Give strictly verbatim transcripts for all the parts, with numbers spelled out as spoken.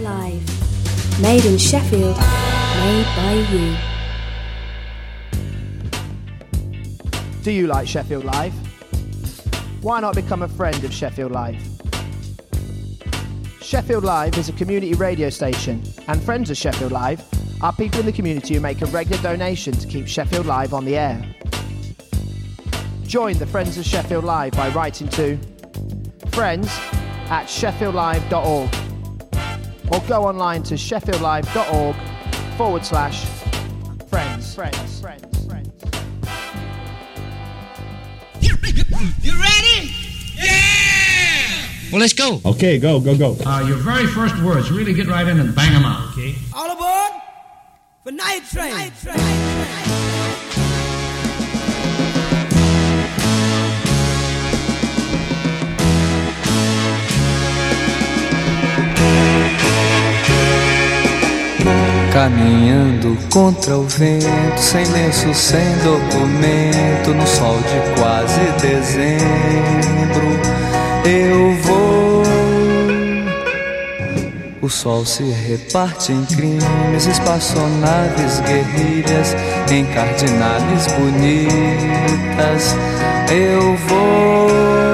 Live. Made in Sheffield, made by you. Do you like Sheffield Live? Why not become a friend of Sheffield Live? Sheffield Live is a community radio station, and friends of Sheffield Live are people in the community who make a regular donation to keep Sheffield Live on the air. Join the Friends of Sheffield Live by writing to friends at sheffield live dot org or go online to sheffieldlive.org forward slash friends. Friends. Friends. Friends. You ready? Yeah! Well, let's go. Okay, go, go, go. Uh, your very first words, really get right in and bang them out, okay? All aboard for Night Train. Night Train. Caminhando contra o vento, sem lenço, sem documento, no sol de quase dezembro, eu vou. O sol se reparte em crimes, espaçonaves, guerrilhas, em cardinales bonitas, eu vou.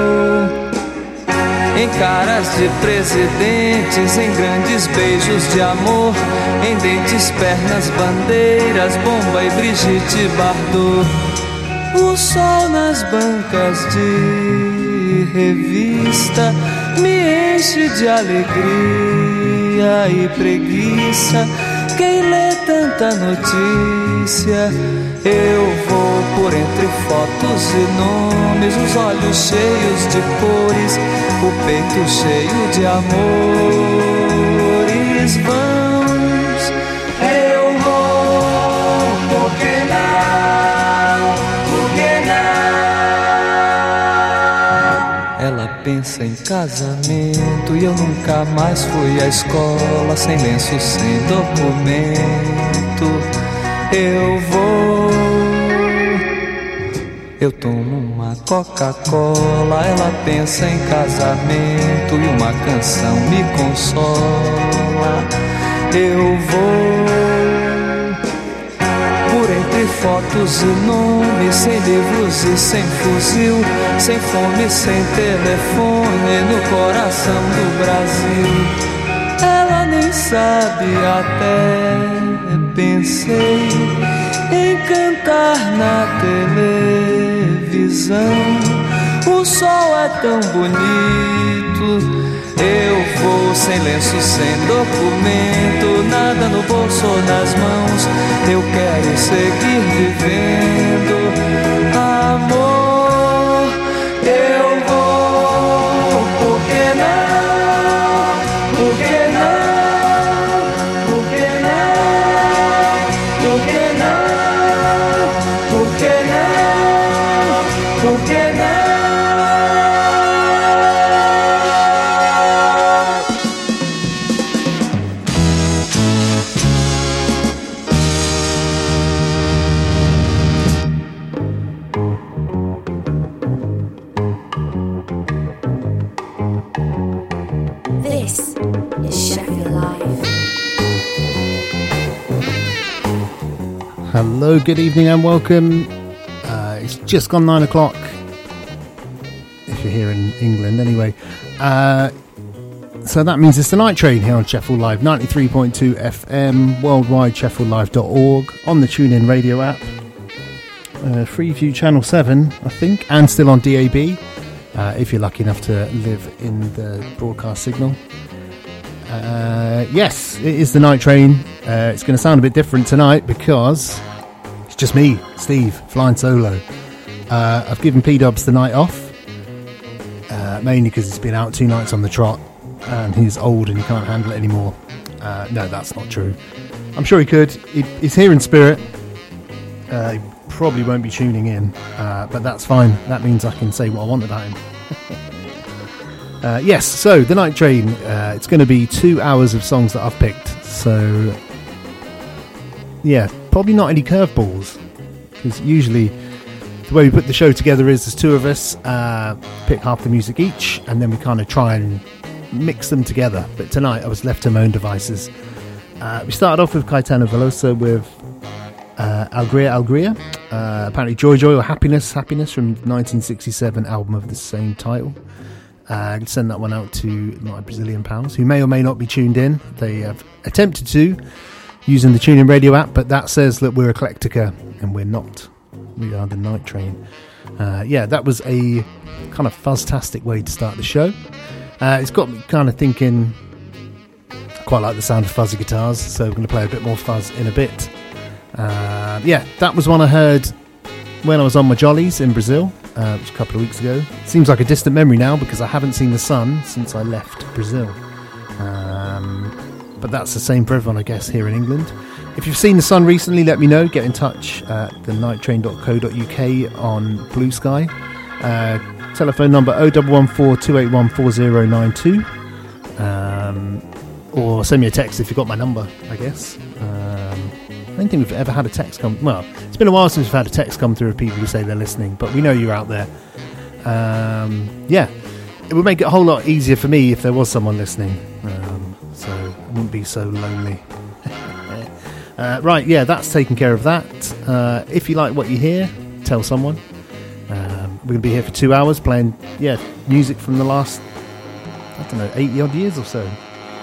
Em caras de presidentes, em grandes beijos de amor, em dentes, pernas, bandeiras, Bomba e Brigitte Bardot. O sol nas bancas de revista me enche de alegria e preguiça. Quem lê tanta notícia? Eu vou por entre fotos e nomes, os olhos cheios de cores, o peito cheio de amores vãos. Eu vou, por que não, por que não? Ela pensa em casamento e eu nunca mais fui à escola, sem lenço, sem documento. Eu vou, eu tomo uma Coca-Cola, ela pensa em casamento e uma canção me consola. Eu vou, por entre fotos e nomes, sem livros e sem fuzil, sem fome, sem telefone, no coração do Brasil. Ela nem sabe, até pensei em cantar na televisão. O sol é tão bonito, eu vou sem lenço, sem documento, nada no bolso ou nas mãos. Eu quero seguir vivendo, amor. Eu vou, por que não? Por que não? Por que não? This is Sheffield Live. Hello, good evening and welcome. Uh, it's just gone nine o'clock. If you're here in England, anyway. Uh, so that means it's the Night Train here on Sheffield Live, ninety-three point two F M, worldwide, sheffield live dot org, on the TuneIn radio app, uh, Freeview Channel seven, I think, and still on D A B, uh, if you're lucky enough to live in the broadcast signal. Uh, yes, it is the Night Train. Uh, it's going to sound a bit different tonight because it's just me, Steve, flying solo. Uh, I've given P-Dubs the night off, uh, mainly because he's been out two nights on the trot and he's old and he can't handle it anymore. Uh, no, that's not true. I'm sure he could. He, he's here in spirit. Uh, he probably won't be tuning in, uh, but that's fine. That means I can say what I want about him. uh, yes, so the Night Train, uh, it's going to be two hours of songs that I've picked. So, yeah, probably not any curveballs, because usually the way we put the show together is there's two of us, uh, pick half the music each, and then we kind of try and mix them together. But tonight I was left to my own devices. Uh, we started off with Caetano Veloso with uh, Alegria Alegria. Uh, apparently Joy Joy or Happiness Happiness from nineteen sixty-seven album of the same title. Uh, I'll send that one out to my Brazilian pals who may or may not be tuned in. They have attempted to using the TuneIn Radio app, but that says that we're Eclectica and we're not. We are the Night Train. Uh, yeah, that was a kind of fuzztastic way to start the show. Uh, it's got me kind of thinking. Quite like the sound of fuzzy guitars, so we're going to play a bit more fuzz in a bit. Uh, yeah, that was one I heard when I was on my jollies in Brazil, uh, which was a couple of weeks ago. Seems like a distant memory now because I haven't seen the sun since I left Brazil. Um, but that's the same for everyone, I guess, here in England. If you've seen the sun recently, let me know. Get in touch at the night train dot co dot uk on Blue Sky. Uh, telephone number oh one one four, two eight one, four oh nine two. Um... Or send me a text if you've got my number, I guess. Um, I don't think we've ever had a text come... Well, it's been a while since we've had a text come through of people who say they're listening, but we know you're out there. Um, yeah, it would make it a whole lot easier for me if there was someone listening. Um, so I wouldn't be so lonely. uh, right, yeah, that's taken care of that. Uh, if you like what you hear, tell someone. Um, we're going to be here for two hours playing, yeah, music from the last, I don't know, eighty odd years or so.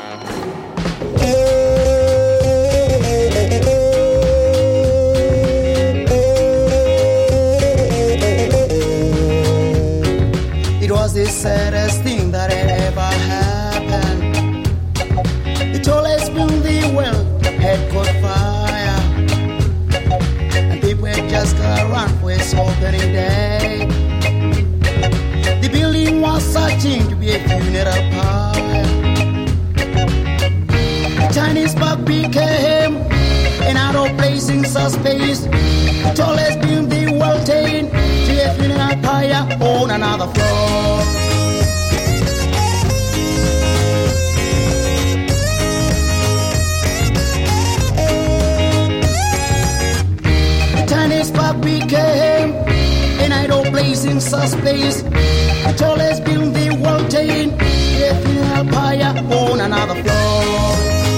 It was the saddest thing that had ever happened. The tallest building, well, had caught fire, and people had just got around for its opening day. The building was searching to be a funeral pyre. Chinese park became an out blazing space. The tallest building well taken to a funeral pyre on another floor. The Chinese park became an idle blazing space. The tallest building well taken to a funeral pyre on another floor.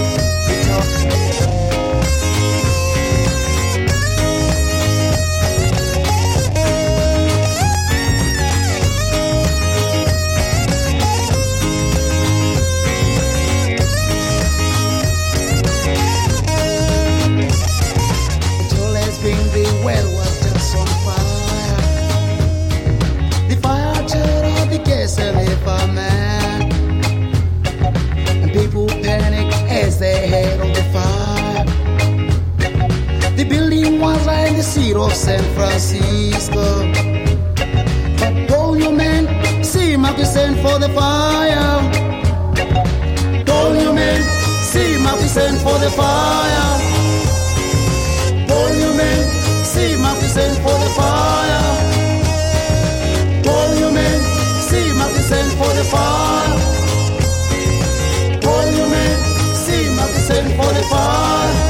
Well was just on fire. The fire turned on the gas and if a man, and people panicked as they head on the fire. The building was right in the city of San Francisco, but all you men seem up to send for the fire. All you men seem up to send for the fire. All you men see my send for the fire. All you men, see my send for the fire. All you men, see my send for the fire.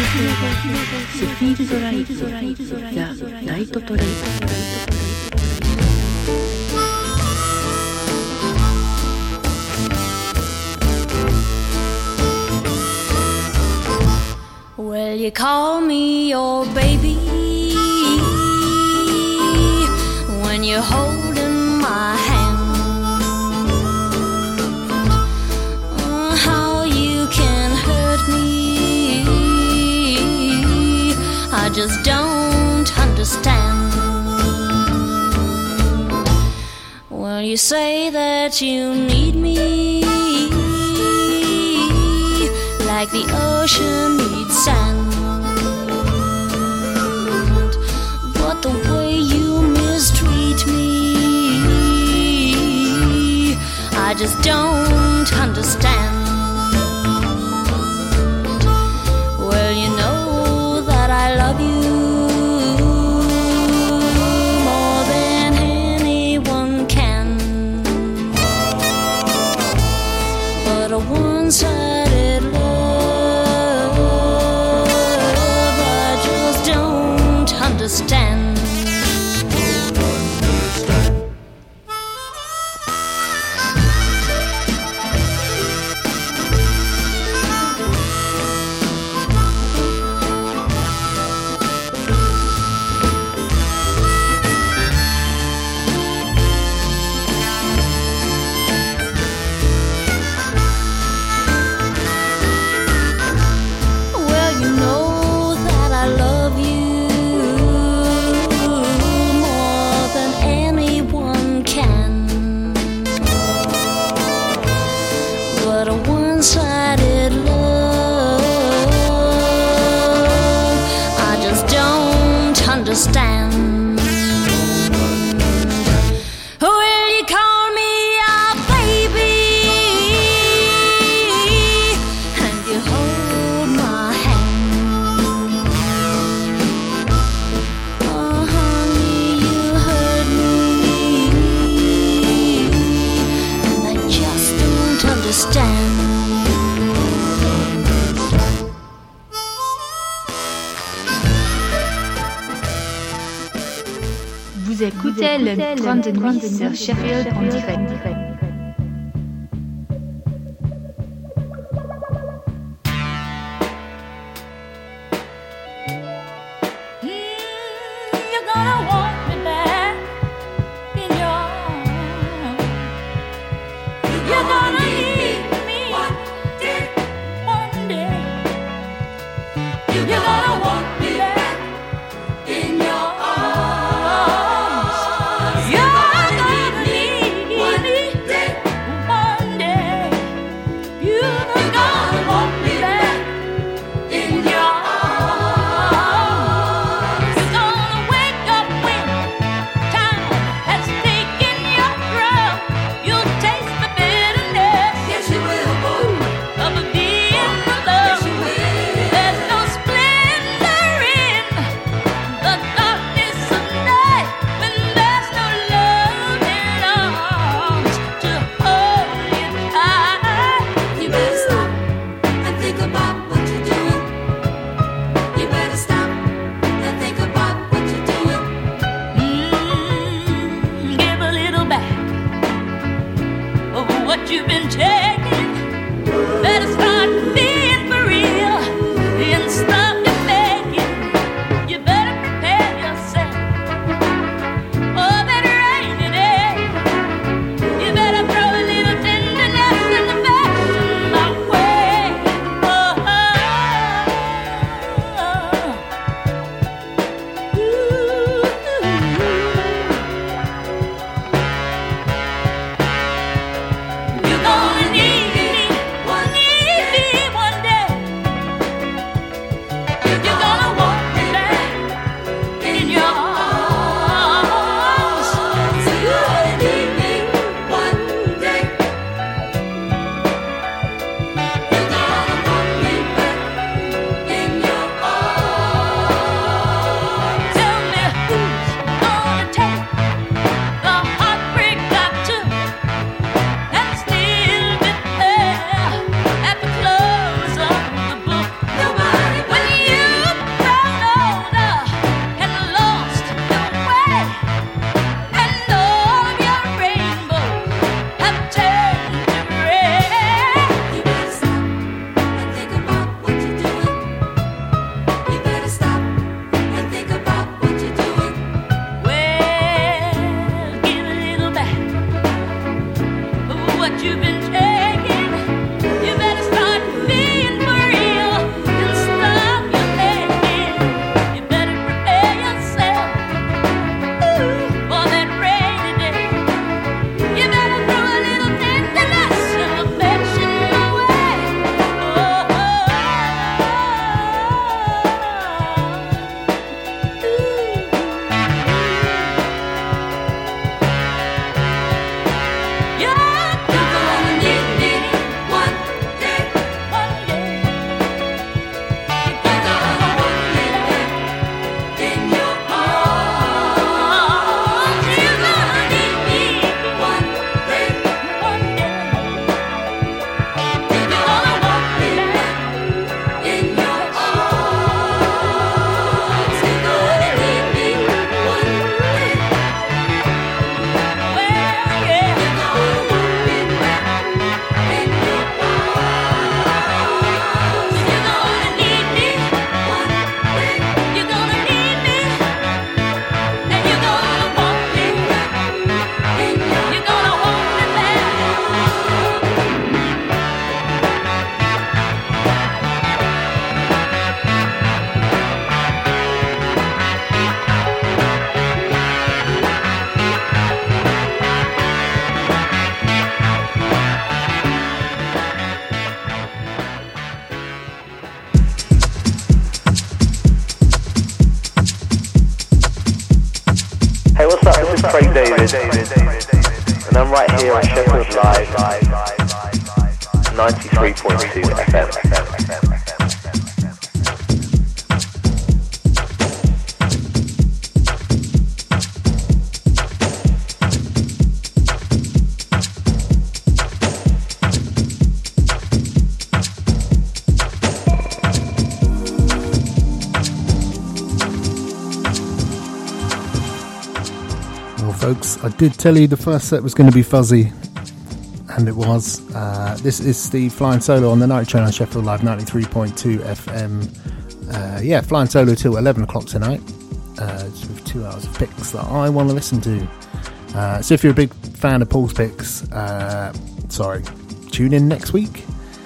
スフィールドライフザ・ライトトレイン。 Well, you call me your baby when you're holding my hand. Oh, how you can hurt me, I just don't understand. Well, you say that you need me like the ocean needs sand, but the way you mistreat me, I just don't understand. Well, you know that I love you more than anyone can, but a one-sided love I just don't understand. Well, you know that I love you more than anyone can, but a one-sided love I just don't understand. Will you call me your baby and you hold my hand? Oh, honey, you hurt me and I just don't understand. Vous écoutez le Grand de Nuit sur Sheffield en direct. You're gonna want me back in your arms. You're gonna need me one day, one day. You're gonna want me back in your arms. You're gonna need me one day, one day. You're gonna want me back in your arms. You're gonna wake up when time has taken your drum. You'll taste the bitterness, yes you will, boo, of being alone. Yes you will. There's no splendor in the darkness of night when there's no love in arms to hold you tight. You better stop and think about what you're doing. You better stop and think about what you're doing. Mm, give a little back of what you've been taking. Better start being for real and stop your faking. You better prepare yourself for that rainy day. You better throw a little tenderness and affection my way. Oh, oh, oh. Ooh. You're gonna need Craig David, and I'm right here on Sheffield Live, ninety-three point two F M. Folks, I did tell you the first set was going to be fuzzy, and it was. Uh, this is Steve flying solo on the night train on Sheffield Live ninety-three point two F M. Uh, yeah, flying solo till eleven o'clock tonight, uh, with two hours of picks that I want to listen to. Uh, so if you're a big fan of Paul's picks, uh, sorry, tune in next week.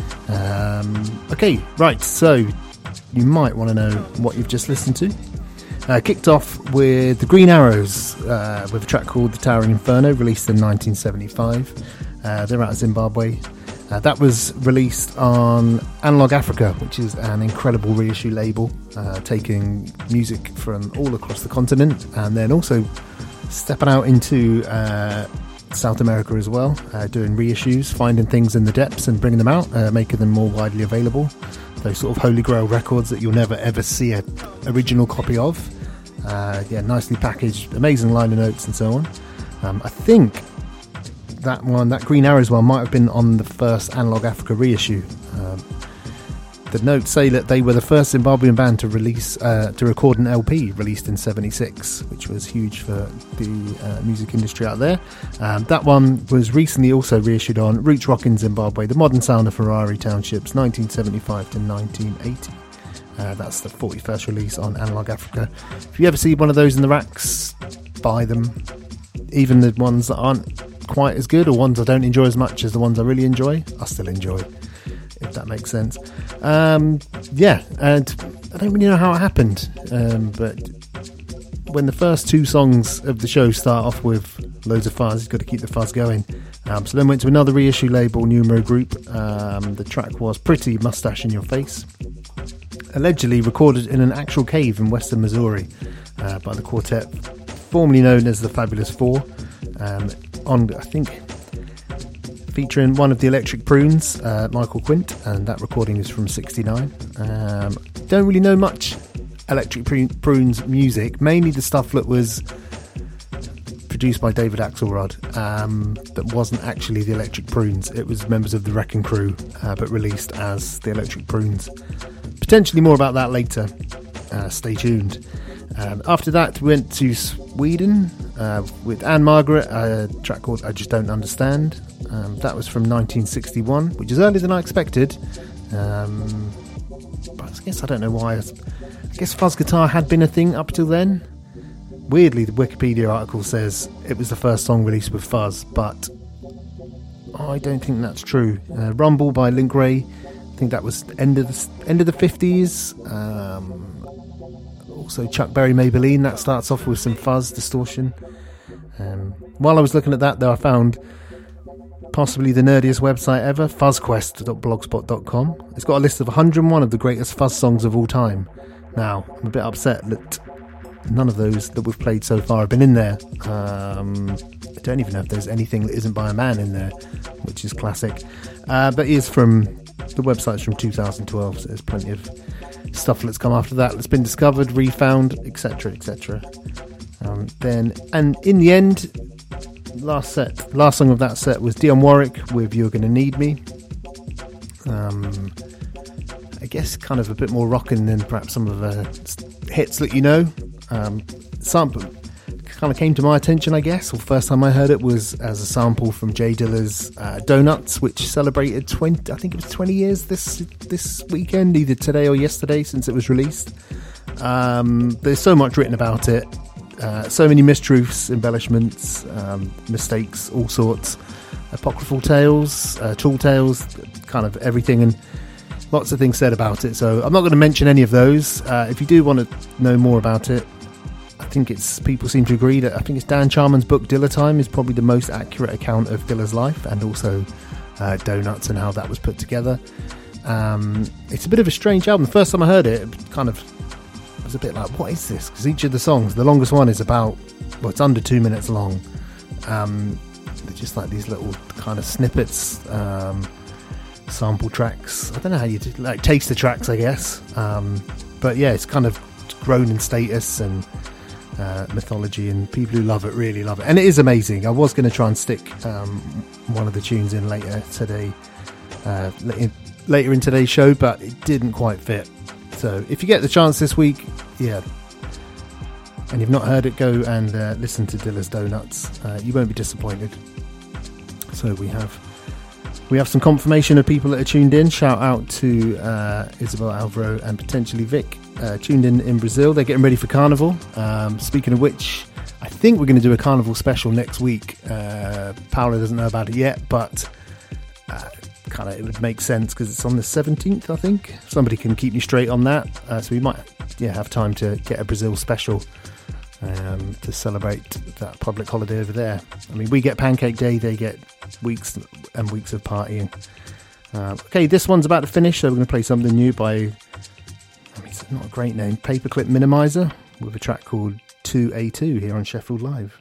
Um, okay, right, so you might want to know what you've just listened to. Uh, kicked off with the Green Arrows uh, with a track called The Towering Inferno, released in nineteen seventy-five. Uh, they're out of Zimbabwe. Uh, that was released on Analog Africa, which is an incredible reissue label, uh, taking music from all across the continent and then also stepping out into uh, South America as well, uh, doing reissues, finding things in the depths and bringing them out, uh, making them more widely available. Those sort of holy grail records that you'll never ever see an original copy of. Uh, yeah, nicely packaged, amazing liner notes and so on. Um, I think that one, that Green Arrows one, might have been on the first Analog Africa reissue. Um, the notes say that they were the first Zimbabwean band to release, uh, to record an L P released in seventy-six, which was huge for the uh, music industry out there. Um, that one was recently also reissued on Roots Rock in Zimbabwe, The Modern Sound of Ferrari Townships, nineteen seventy-five to nineteen eighty. Uh, that's the forty-first release on Analog Africa. If you ever see one of those in the racks, buy them. Even the ones that aren't quite as good, or ones I don't enjoy as much as the ones I really enjoy, I still enjoy, if that makes sense. Um, yeah, and I don't really know how it happened, um, but when the first two songs of the show start off with loads of fuzz, you've got to keep the fuzz going. Um, so then went to another reissue label, Numero Group. Um, the track was Pretty Mustache in Your Face. Allegedly recorded in an actual cave in western Missouri uh, by the quartet formerly known as the Fabulous Four, um, on, I think, featuring one of the Electric Prunes, uh, Michael Quint, and that recording is from sixty-nine. Um, don't really know much Electric Prunes music, mainly the stuff that was produced by David Axelrod, um, that wasn't actually the Electric Prunes. It was members of the Wrecking Crew, uh, but released as the Electric Prunes. Potentially more about that later. Uh, stay tuned. Um, after that, we went to Sweden uh, with Anne Margaret, a track called I Just Don't Understand. Um, that was from nineteen sixty-one, which is earlier than I expected. Um, but I guess I don't know why. I guess fuzz guitar had been a thing up till then. Weirdly, the Wikipedia article says it was the first song released with fuzz, but I don't think that's true. Uh, Rumble by Link Wray, I think that was end of the, end of the fifties. Um, also Chuck Berry Maybelline, that starts off with some fuzz distortion. Um, while I was looking at that, though, I found possibly the nerdiest website ever, fuzzquest dot blogspot dot com. It's got a list of one hundred and one of the greatest fuzz songs of all time. Now, I'm a bit upset that none of those that we've played so far have been in there. Um, I don't even know if there's anything that isn't by a man in there, which is classic. Uh, but it is from, the website's from two thousand twelve, so there's plenty of stuff that's come after that that's been discovered, refound, etc, et cetera. Um, then, and in the end, last set, last song of that set was Dionne Warwick with You're Gonna Need Me. Um, I guess kind of a bit more rocking than perhaps some of the hits that you know. Um, sample kind of came to my attention, I guess, or first time I heard it was as a sample from Jay Dilla's uh, Donuts, which celebrated twenty, I think it was twenty years this this weekend, either today or yesterday since it was released. Um, there's so much written about it, uh, so many mistruths, embellishments, um, mistakes, all sorts, apocryphal tales, uh, tall tales, kind of everything, and lots of things said about it. So I'm not going to mention any of those. Uh, if you do want to know more about it, I think it's, people seem to agree that I think it's Dan Charman's book Dilla Time is probably the most accurate account of Dilla's life, and also uh, Donuts and how that was put together. Um, it's a bit of a strange album. The first time I heard it, it kind of was a bit like, what is this? Because each of the songs, the longest one is about well, it's under two minutes long. Um, they're just like these little kind of snippets, um, sample tracks. I don't know how you do, like taster tracks, I guess. Um, but yeah, it's kind of grown in status and uh, mythology, and people who love it really love it. And it is amazing. I was going to try and stick um, one of the tunes in later today, uh, in, later in today's show, but it didn't quite fit. So if you get the chance this week, yeah, and you've not heard it, go and uh, listen to Dilla's Donuts. Uh, you won't be disappointed. So we have we have some confirmation of people that are tuned in. Shout out to uh, Isabel Alvaro and potentially Vic, uh, tuned in in Brazil. They're getting ready for Carnival. Um, speaking of which, I think we're going to do a Carnival special next week. Uh, Paola doesn't know about it yet, but uh, kind of it would make sense because it's on the seventeenth, I think. Somebody can keep me straight on that. Uh, so we might yeah have time to get a Brazil special um, to celebrate that public holiday over there. I mean, we get Pancake Day, they get weeks and weeks of partying. Uh, okay, this one's about to finish, so we're going to play something new by, I mean, it's not a great name, Paperclip Minimizer, with a track called two A two here on Sheffield Live.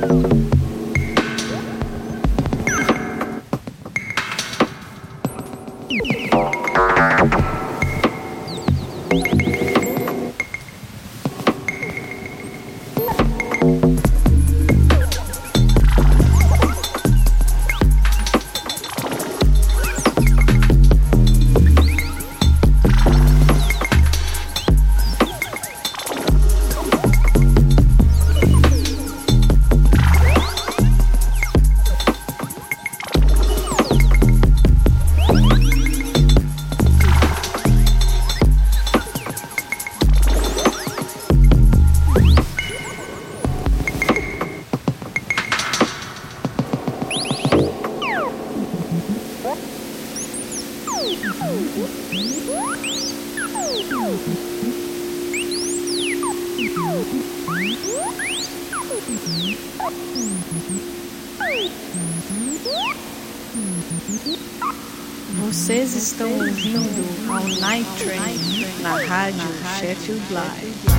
Vocês estão ouvindo ao Night Train na rádio Sheffield Live.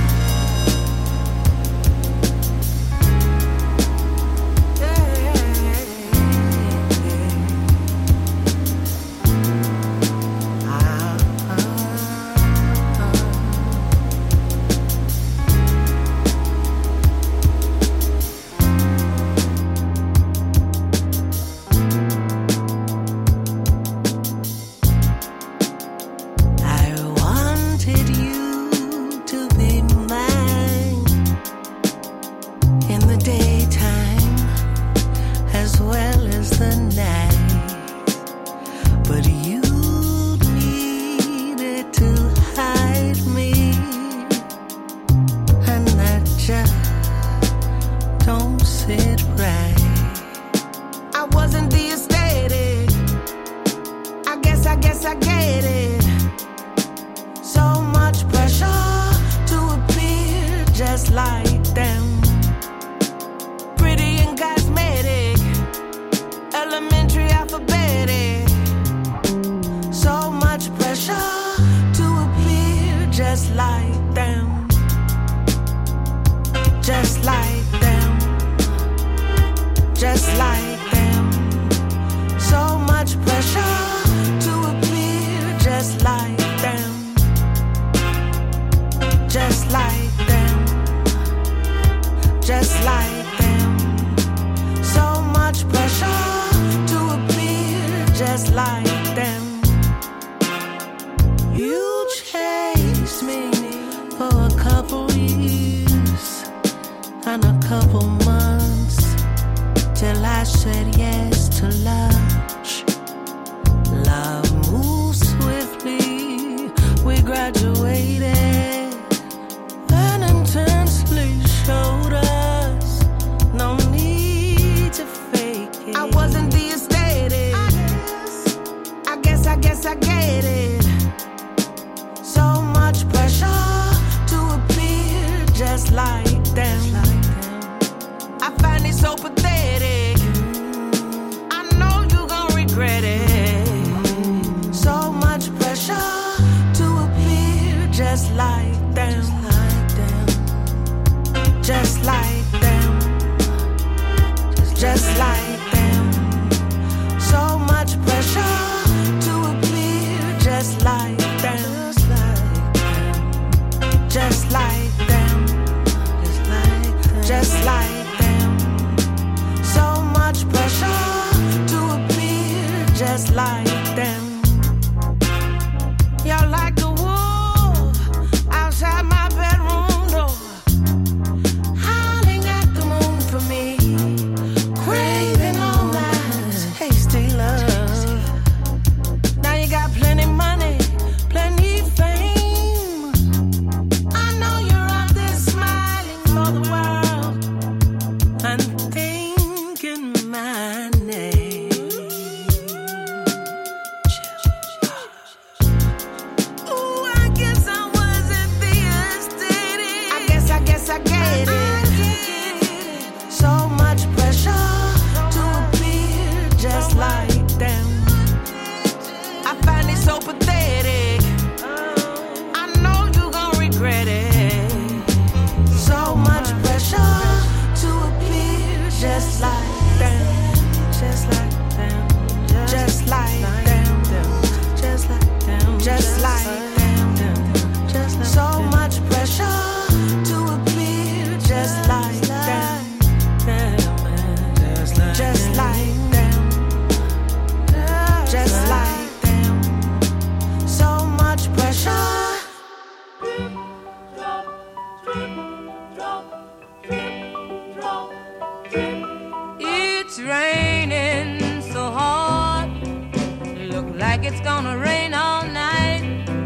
it's gonna rain all night.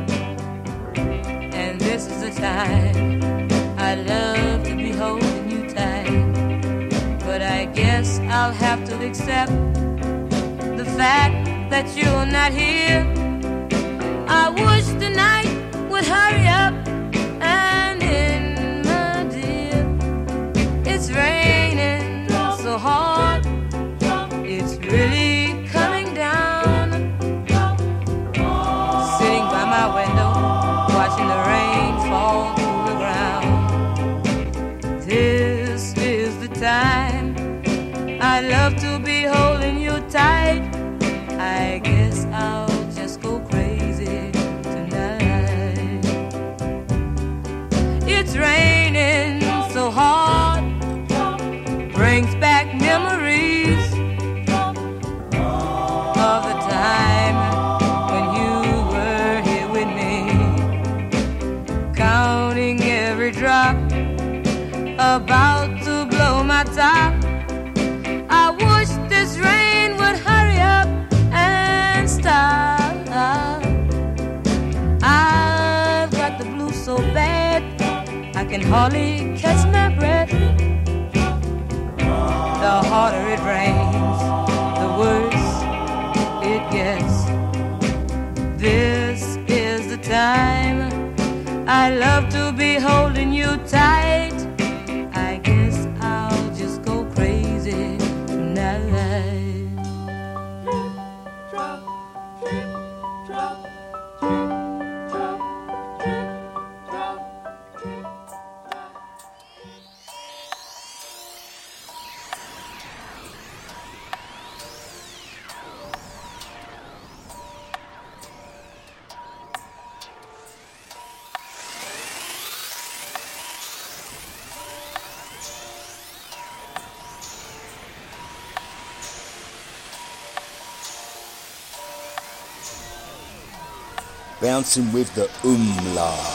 And this is the time I love to be holding you tight. But I guess I'll have to accept the fact that you're not here. I wish the night would hurry up and end, my dear. It's raining so hard, it's really coming down. Sitting by my window, watching the rain fall through the ground. This is the time I love to be holding you tight. I guess I'll just go crazy tonight. It's raining so hard, brings back memories of the time when you were here with me, counting every drop, about to blow my top. I wish this rain would hurry up and stop. I've got the blues so bad I can hardly catch my breath. The harder it rains, the worse it gets. This is the time I love to be holding you tight. I guess I'll just go crazy tonight. Bouncing with the umlaut.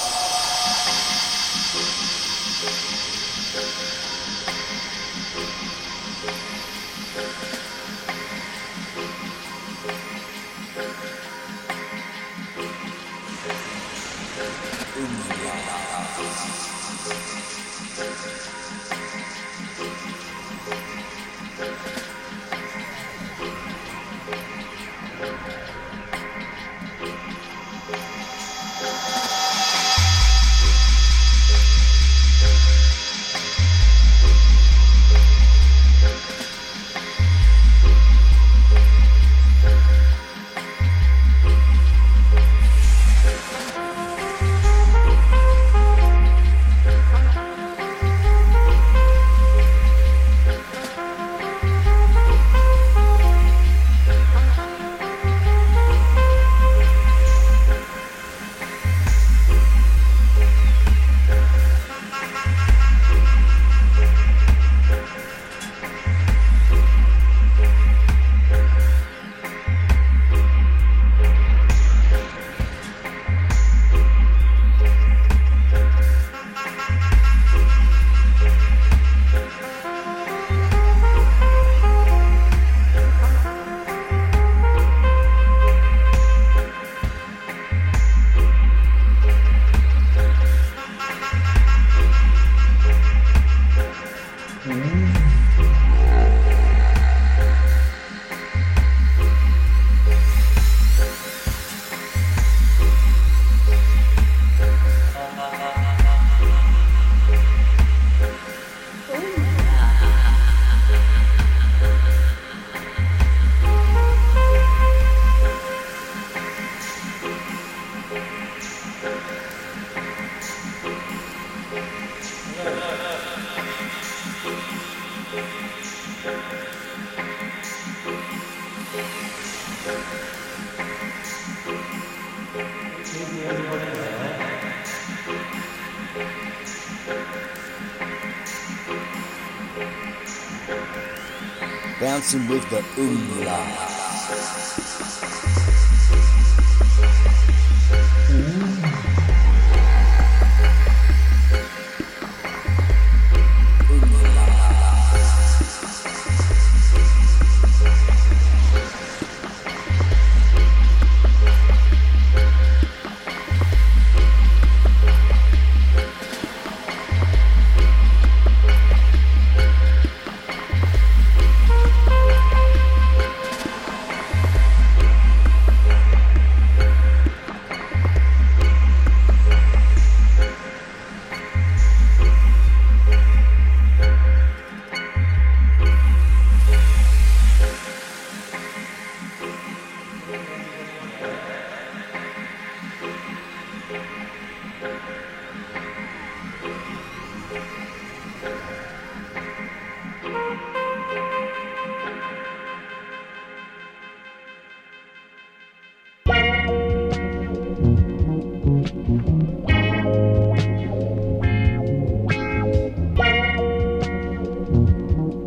Bouncing with the umlaut.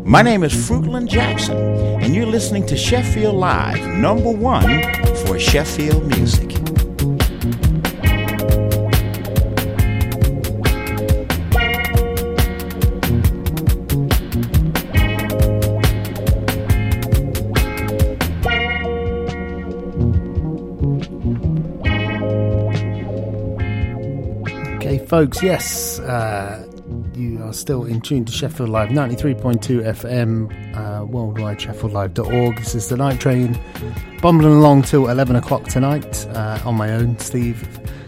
My name is Fruitland Jackson, and you're listening to Sheffield Live, number one for Sheffield music. Okay, folks, yes, uh, you are still in tune to Sheffield Live, ninety-three point two F M, uh, worldwide, sheffield live dot org. This is the night train, bumbling along till eleven o'clock tonight, uh, on my own, Steve.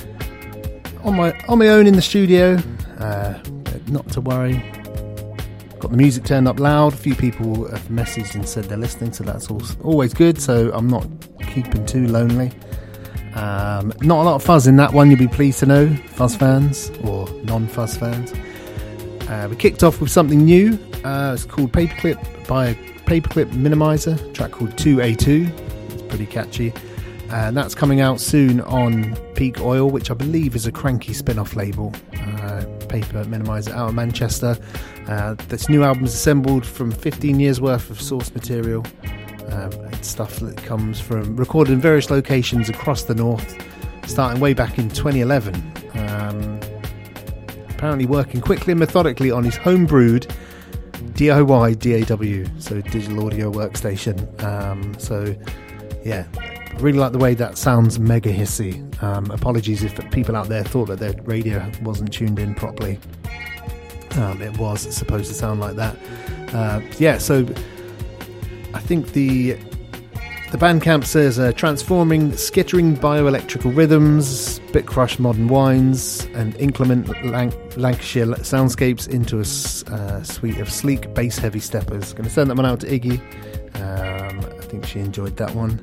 On my on my own in the studio, uh, not to worry. Got the music turned up loud. A few people have messaged and said they're listening, so that's always good, so I'm not keeping too lonely. Um, not a lot of fuzz in that one, you'll be pleased to know, fuzz fans or non-fuzz fans. Uh, we kicked off with something new. Uh, it's called Paperclip by Paperclip Minimizer, a track called two A two. It's pretty catchy. And that's coming out soon on Peak Oil, which I believe is a Cranky spin-off label. Uh, Paper Minimizer out of Manchester. Uh, this new album is assembled from fifteen years worth of source material. Uh, it's stuff that comes from recorded in various locations across the north, starting way back in twenty eleven. Um, apparently working quickly and methodically on his home-brewed D I Y D A W, so digital audio workstation. Um, so, yeah, really like the way that sounds mega hissy. Um, apologies if people out there thought that their radio wasn't tuned in properly. Um, it was supposed to sound like that. Uh, yeah, so I think the the Bandcamp says uh, transforming skittering bioelectrical rhythms, bit crush modern wines, and inclement Lanc- Lancashire soundscapes into a s- uh, suite of sleek bass heavy steppers. Going to send that one out to Iggy. Um, I think she enjoyed that one.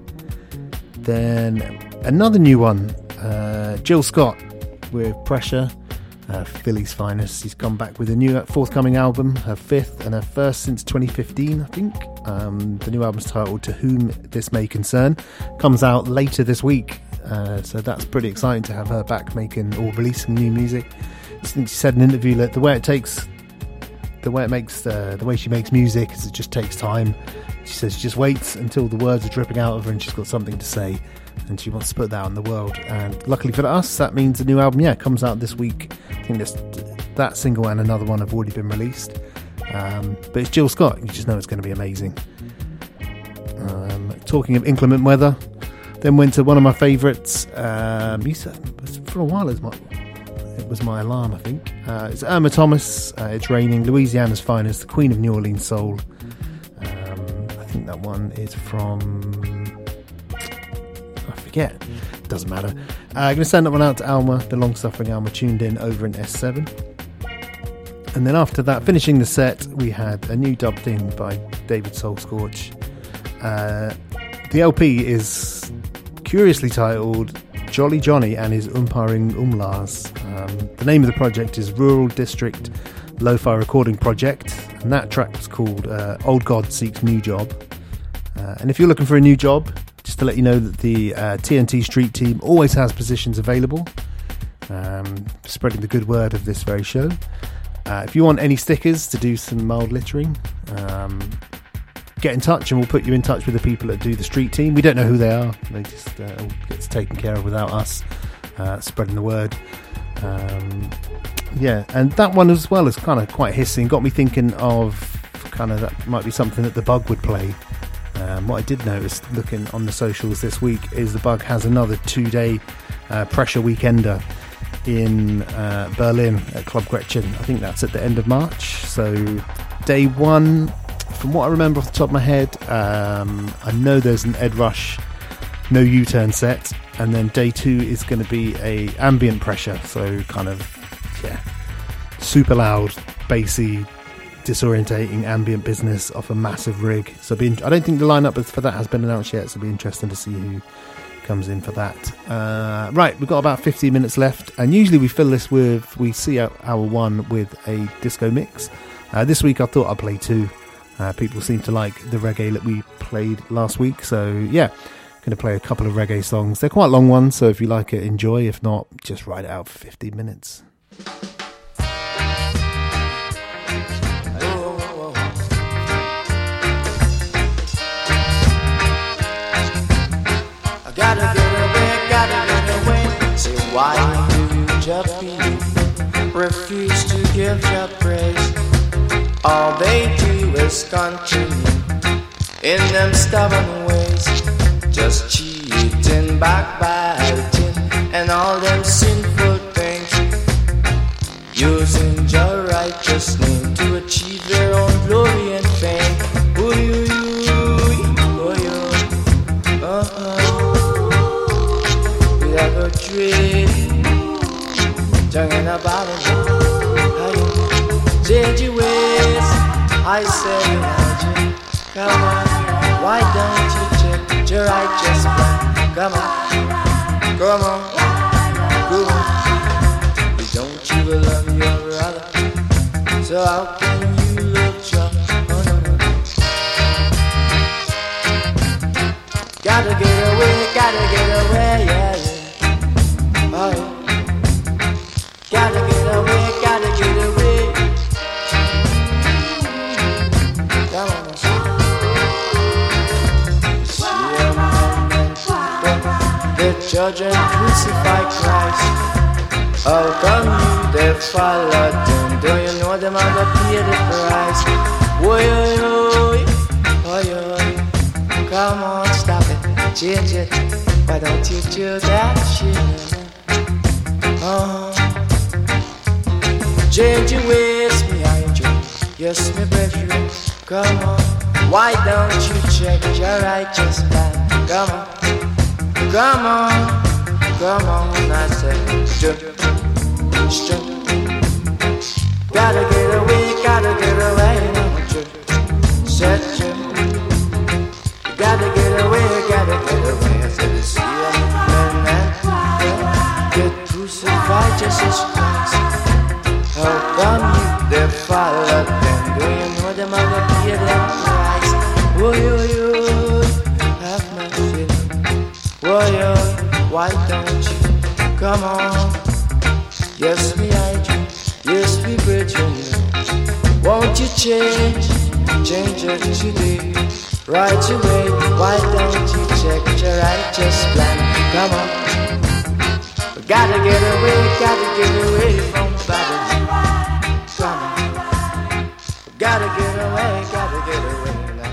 Then another new one, uh, Jill Scott with Pressure. Uh, Philly's finest. She's come back with a new forthcoming album, her fifth and her first since twenty fifteen, I think. Um, the new album's titled To Whom This May Concern. Comes out later this week, uh, so that's pretty exciting to have her back making or releasing new music. She said in an interview that the way it takes, the way it makes, uh, the way she makes music is it just takes time. She says she just waits until the words are dripping out of her and she's got something to say, and she wants to put that out in the world. And luckily for us, that means the new album, yeah, comes out this week. I think this, that single and another one have already been released. Um, but it's Jill Scott, you just know it's going to be amazing. Um, talking of inclement weather, then went to one of my favourites. Um, for a while, it was my, it was my alarm, I think. Uh, it's Irma Thomas. Uh, it's Raining, Louisiana's finest, the Queen of New Orleans soul. Um, I think that one is from, I forget. Doesn't matter. I'm uh, going to send that one out to Alma, the long-suffering Alma, tuned in over in S seven. And then after that, finishing the set, we had a new dub thing by David Soulscorch. Uh, the L P is curiously titled Jolly Johnny and his Umpiring Umlars. Um, the name of the project is Rural District Lo-Fi Recording Project, and that track was called uh, Old God Seeks New Job. Uh, and if you're looking for a new job, just to let you know that the uh, T N T Street team always has positions available, um, spreading the good word of this very show. Uh, if you want any stickers to do some mild littering, um, get in touch and we'll put you in touch with the people that do the street team. We don't know who they are. They just uh, all gets taken care of without us uh, spreading the word. Um, yeah, and that one as well is kind of quite hissing. Got me thinking of kind of that might be something that the Bug would play. Um, what I did notice looking on the socials this week is the Bug has another two-day uh, Pressure Weekender in uh, Berlin at Club Gretchen. I think that's at the end of March. So day one, from what I remember off the top of my head, um, I know there's an Ed Rush no U-turn set, and then day two is going to be a ambient Pressure, so kind of yeah, super loud, bassy, disorientating ambient business off a massive rig. So be in- I don't think the lineup for that has been announced yet, so it'll be interesting to see who comes in for that. Uh, right, we've got about fifteen minutes left, and usually we fill this with, we see out hour one with a disco mix. Uh, this week I thought I'd play two. Uh, people seem to like the reggae that we played last week, so yeah, going to play a couple of reggae songs. They're quite long ones, so if you like it, enjoy. If not, just ride it out for fifteen minutes. refuse to give your praise. All they do is continue in them stubborn ways, just cheating, backbiting, and all them sinful things, using your righteous name to achieve their own glory and fame. Ooh, you, you, oh, you, uh-huh. We have a dream, talking about it. Change your ways, I say, imagine. Come on, why don't you check your righteous plan? Come on, come on, come on. Don't you love your brother? So how can you love your? Oh no no. Gotta get away, gotta get away, yeah yeah. Oh yeah. Gotta get away, gotta get away. Come on. The judge and crucified Christ. How come you they followed them? Do you know them are gonna pay the price? Woy, oy, oy, oy. Come on, stop it, change it. Why don't you do that shit? Uh-huh. Change your ways, me and you. Yes, me brethren. Come on. Why don't you check your righteous plan? Come on. Come on, come on, I say, jump, jump. Gotta get away, gotta get away, no, jump, set jump. Gotta get away, gotta get away. I said, see a man and get crucified just as Christ. How come you they follow them? Do you know them are gonna pay their price? Oh, you, you, have mercy. Why, why don't you come on? Yes, me I do. Yes, we brethren. Won't you change? Change it today, right away. Why don't you check your righteous plan? Come on. We gotta get away, gotta get away from Babylon. Come on. We gotta get away, gotta get away now.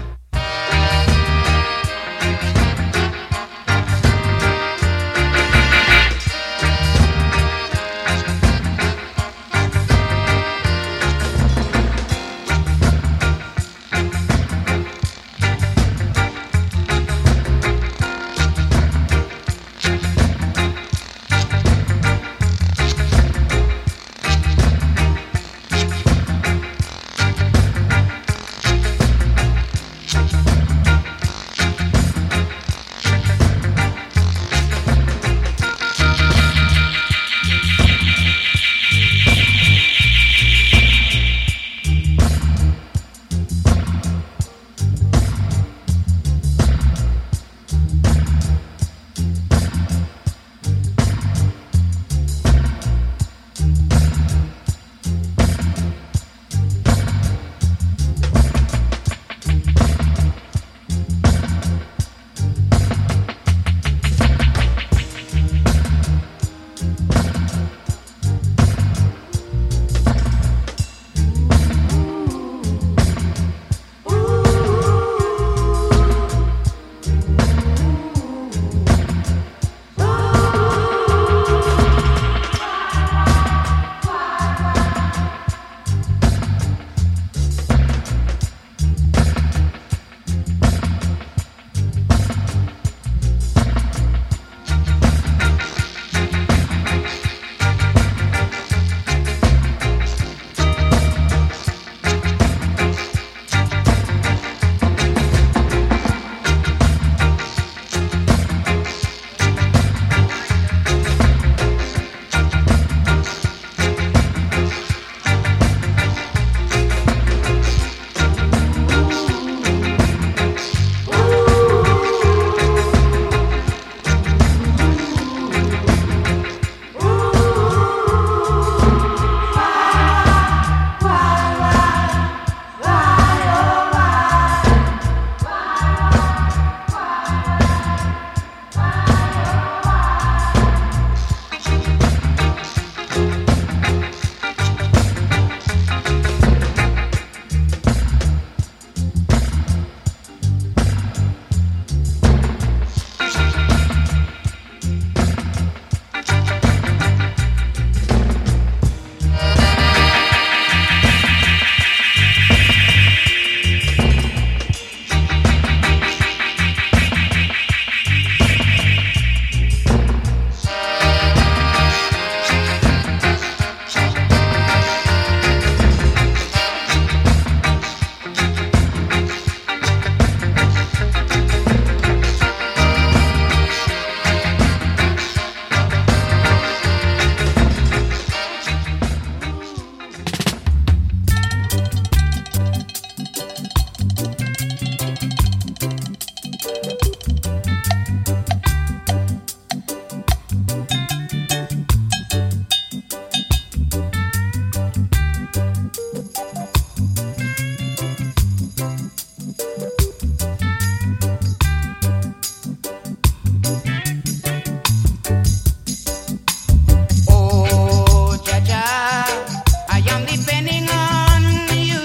am depending on you.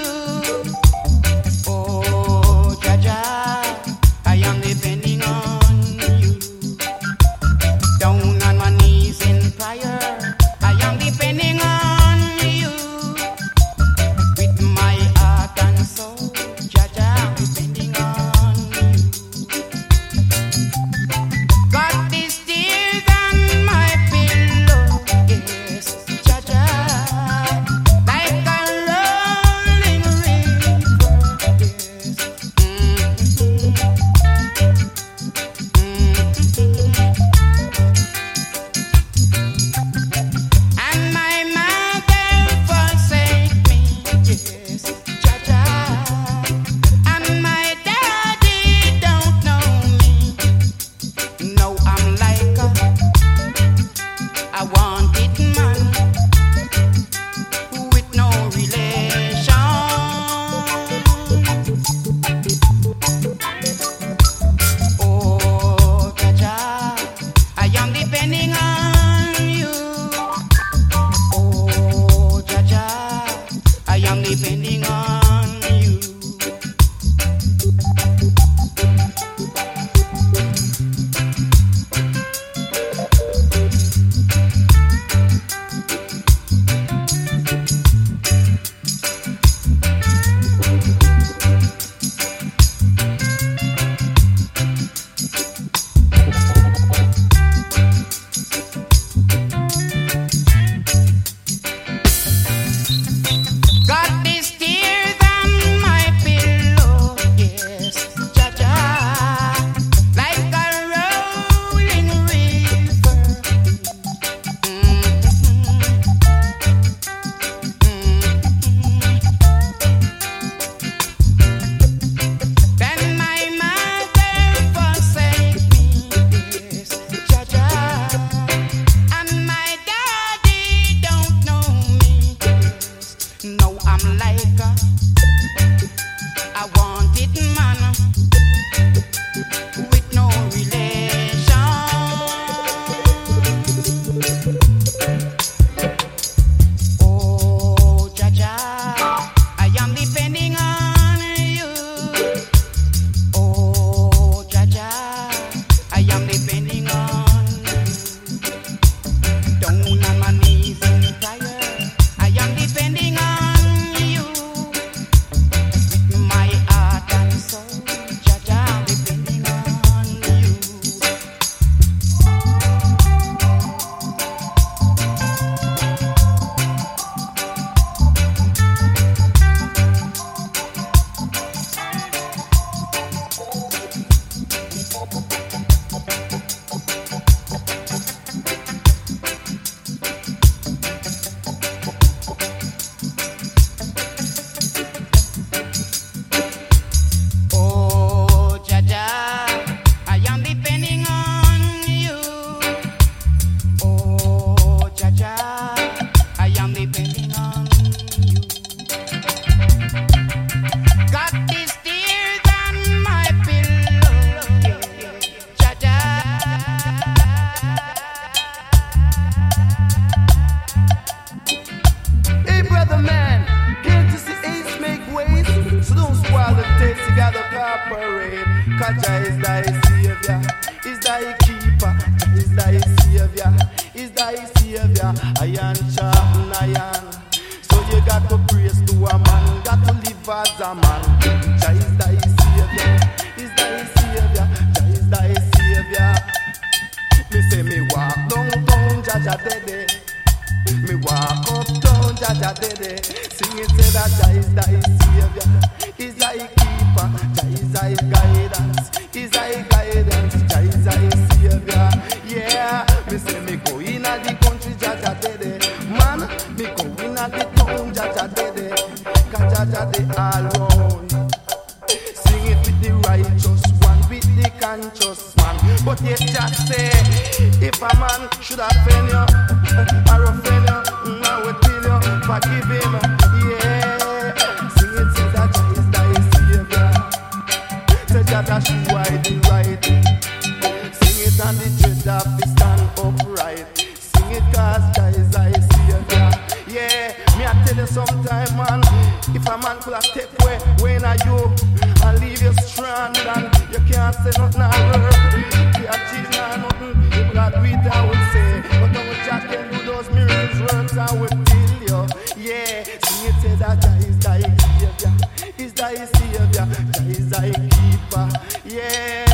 Oh, Jaja, I am depending on you. Down on my knees in prayer, I am depending on you. With my heart and soul, Jaja, I'm depending on you. Got these tears on my pillow, yes, Jaja, like a rolling river, yes. Mm-hmm. And my mother forsake me, yes, Jaja. And my daddy don't know me. No, I'm like a, I wanted man with no relation. Oh, Jaja, I am depending on you. Oh, Jaja, I am depending on you. Got these tears on my pillow, yes, Jaja, like a rolling river. Mm-hmm. Mm-hmm. Then my mother forsake me, yes, Jaja, and my daddy don't know me. No, I'm like a, I wanted man with no relation. Oh, Jaja, I am depending on you. Oh, Jaja, I am depending on you. Down on my knees in prayer, I am depending on you. With my heart and soul, Jaja, I'm depending on you. Oh, Jaja, I am depending on you. Oh, Jaja, I am depending on you. Got these tears on my pillow, Jaja. Hey, brother man, can't you see Ace make ways? So don't spoil the taste, you gotta cooperate. Cause Jah is thy savior, is thy keeper, Jah is thy savior, is thy savior. Iron sharpen iron. So you got to praise to a man, got to live as a man. Jah is thy savior, is thy savior, Jah is thy savior. Me say me walk downtown, Jah Jah dede. Me walk uptown, Jah Jah dede. Sing it, say that Jah is thy savior, is thy keeper, Jah is thy guidance, is thy guidance, Jah is thy savior. Yeah, me say me go in a the country, Jah Jah dede. Man, me go in a the town, Jah Jah dede. Cause Jah Jah de all round. Sing it with the righteous one, with the conscious man. But yet just say, if a man should offend you, or offend you, I will tell you, forgive him. Yeah, sing it, say that Jah is thy savior. Say Jah that should wide the right. Sing it and the judge of the stand upright. Sing it cause Jah is thy savior. Yeah, me I tell you sometime, man. If a man could have step away, when are you? And leave you stranded and you can't say nothing at her. You achieve nothing, you could have do it, I would say. But when Jack can do those miracles, works, I would kill you. Yeah, sing it, say that Jah is thy savior. Is thy savior, Jah is thy keeper. Yeah.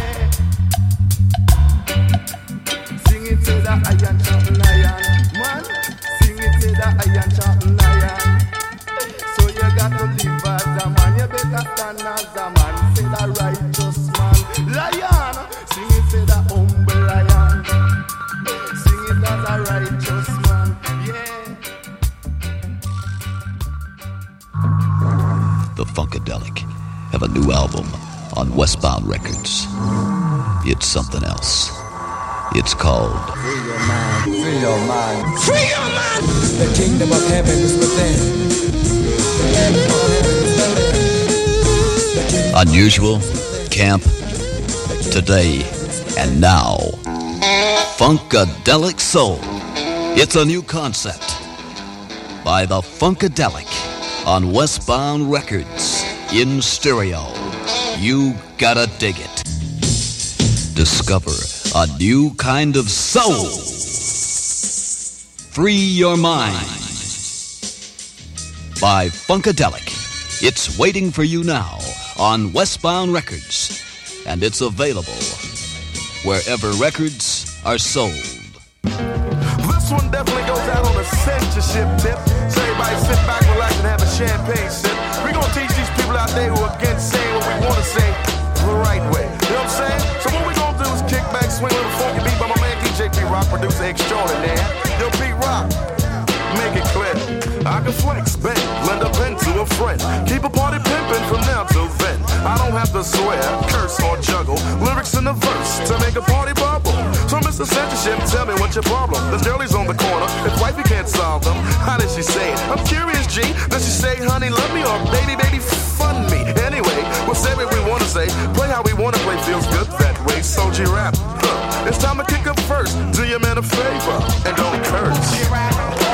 Sing it, say that I am chopping iron. Man, sing it, say that I am chopping iron. So you got to live as a man, you better stand as a man. Say that righteous man, lion. Sing it, say that humble lion. Sing it as a righteous man, yeah. The Funkadelic have a new album on Westbound Records. It's something else. It's called Free Your Mind, Free Your Mind, Free Your Mind. The kingdom of heaven is within. The kingdom of heaven is within. Unusual, Camp, Today, and Now. Funkadelic Soul. It's a new concept by the Funkadelic on Westbound Records in stereo. You gotta dig it. Discover a new kind of soul. Free Your Mind by Funkadelic. It's waiting for you now on Westbound Records, and it's available wherever records are sold. This one definitely goes out on a censorship tip. So everybody sit back, relax, and have a champagne sip. We're gonna teach these people out there who are against saying what we wanna say the right way. You know what I'm saying? So what we gonna do is kick back, swing with a funky beat by my man D J P-Rock, producer extraordinaire. Yo, P-Rock, make it clear. I can flex, bend, lend a pen to a friend. Keep a party pimpin' from now till then. I don't have to swear, curse, or juggle lyrics in the verse to make a party bubble. So Mister Censorship, tell me what's your problem. This girlie's on the corner, if wifey can't solve them. How did she say it? I'm curious, G. Does she say, honey, love me, or baby, baby, fun me? Anyway, we'll say what we wanna say, play how we wanna play, feels good that way. So G-Rap, huh. It's time to kick up first. Do your man a favor and don't curse.